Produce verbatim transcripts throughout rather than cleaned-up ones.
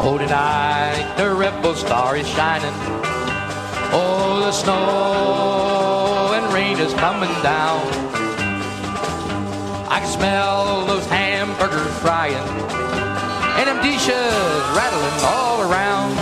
Oh, tonight the rebel star is shining. Oh, the snow and rain is coming down. I can smell those hamburgers frying and them dishes rattling all around.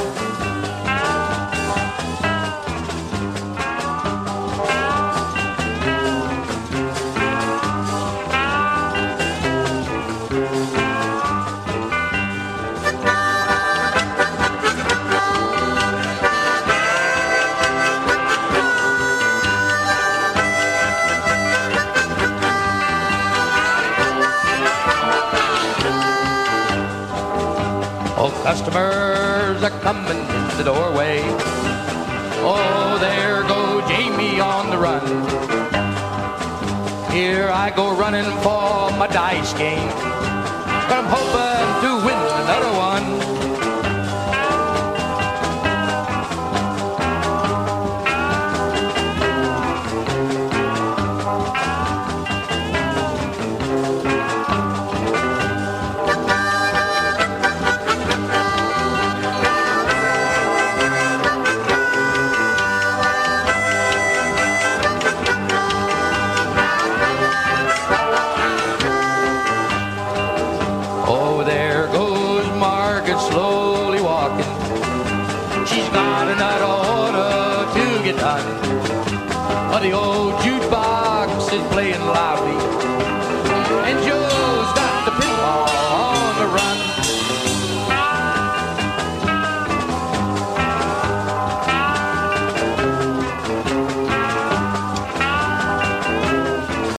Oh, customers are coming in the doorway. Oh, there go Jamie on the run. Here I go running for my dice game, but I'm hoping